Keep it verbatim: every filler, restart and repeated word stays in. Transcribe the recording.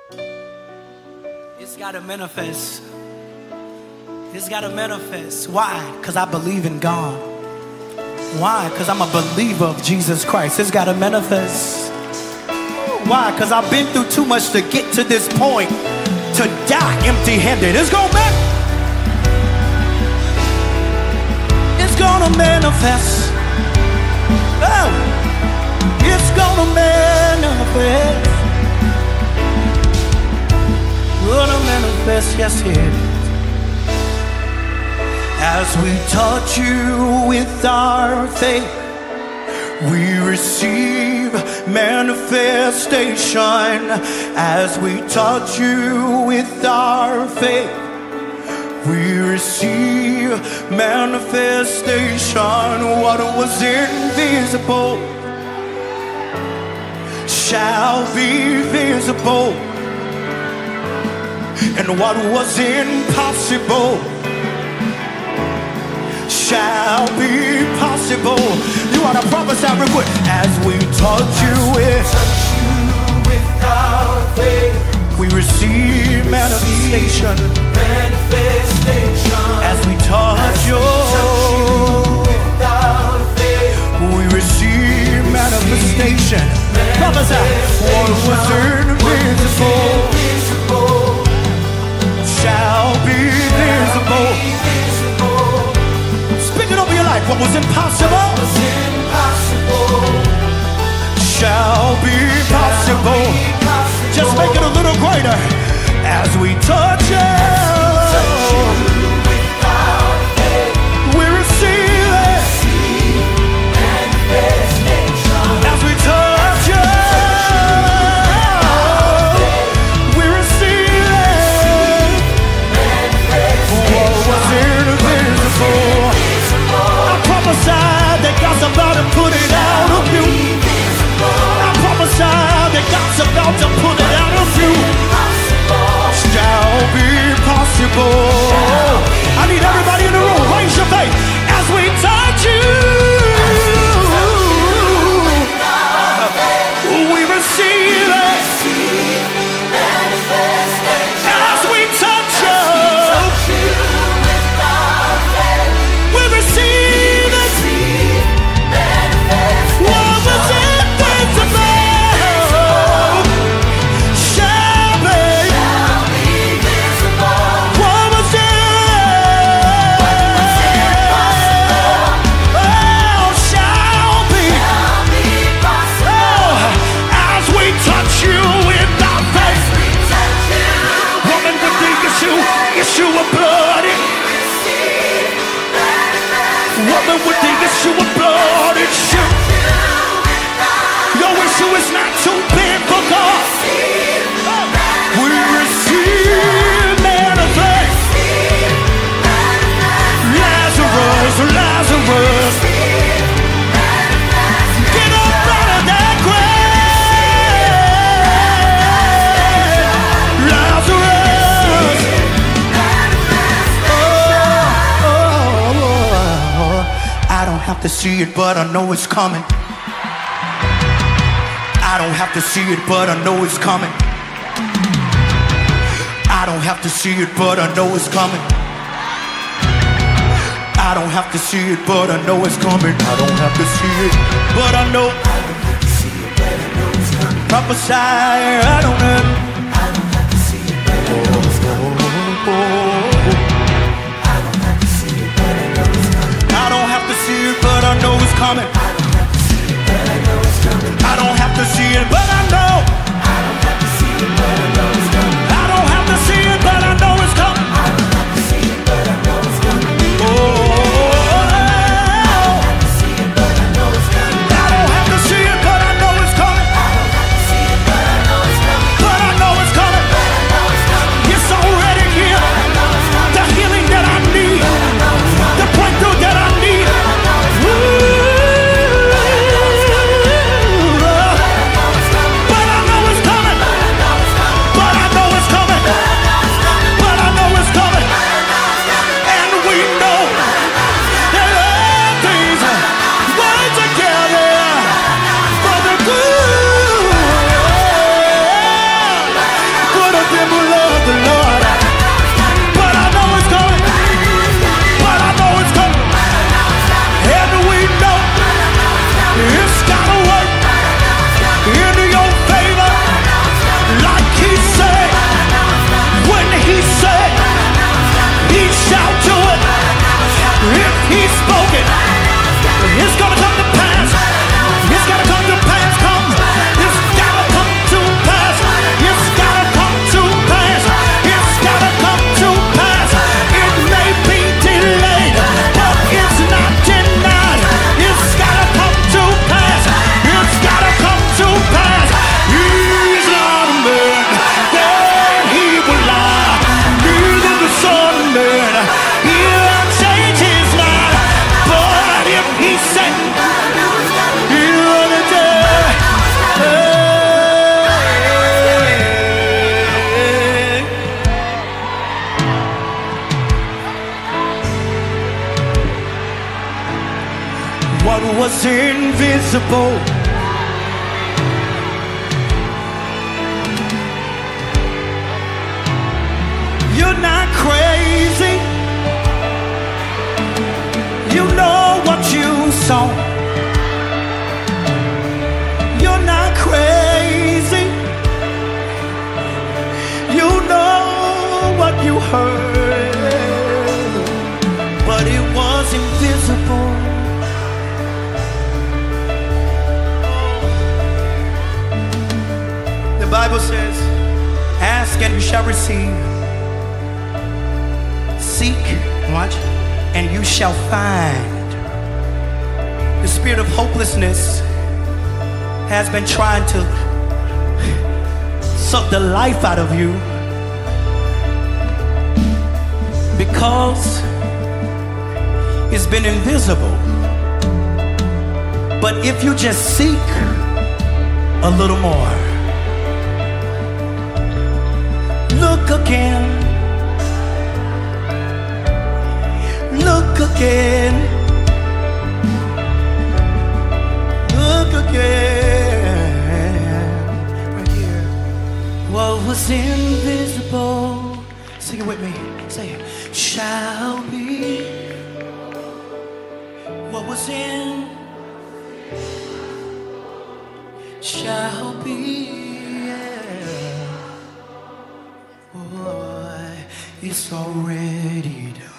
It's gotta manifest. It's gotta manifest. Why? Because I believe in God. Why? Because I'm a believer of Jesus Christ. It's gotta manifest. Why? Because I've been through too much to get to this point, to die empty-handed. It's gonna manifest. It's gonna manifest. Oh, it's gonna manifest. Gonna manifest, yes it is. As we touch you with our faith, we receive manifestation. As we touch you with our faith, we receive manifestation. What was invisible shall be visible, and what was impossible shall be possible. You ought to prophesy real quick. As we touch you with, touch you with our faith, we receive manifestation. Manifestation. As we touch you with our faith, we receive manifestation. Prophesy. What was invisible shall be visible. Speak it over your life. What was impossible shall be possible. Just make it a little greater. As we touch you, we receive it. As we touch you, we receive it. What was invisible, I prophesied that God's about to put it out of you. I prophesied that God's about to put it out of you. Shall be possible. I need everybody in the room, raise your faith. As we touch you, we receive it. As we touch you, we receive it. What was invisible shall be. What was impossible, oh, shall be. Oh, as we touch you with our faith, woman with the issue, issue of blood. Woman with the issue of blood, issue. Your issue is not too big for God. We receive manifest. Lazarus, Lazarus, get up out of that grave. Lazarus. Oh, oh, oh. I don't have to see it, but I know it's coming. I don't have to see it, but I know it's coming. I don't have to see it, but I know it's coming. I don't have to see it, but I know it's coming. I don't have to see it, but I know. Prophesy, I don't have. I don't have to see it, but I know it's coming. I don't have to see it, but I know it's coming. I don't have to see it, but I know it's coming. I don't have to see it, but I know. I don't have to see it, but I know it's coming. I don't have to see it, but I know it's coming. I don't have to see it, but I know it's coming. Oh, I don't have to see it, but I know it's coming. I don't have to see it, but I know it's coming. I don't have to see it, but I know it's coming. was invisible. You're not crazy. You know what you saw. You're not crazy. You know what you heard, but it was invisible. The Bible says, ask and you shall receive. Seek, watch, and you shall find. The spirit of hopelessness has been trying to suck the life out of you because it's been invisible. But if you just seek a little more, look again. Look again, look again, right here. What was invisible, sing it with me, say it, shall be. What was in, shall be, yeah. Boy, it's already done.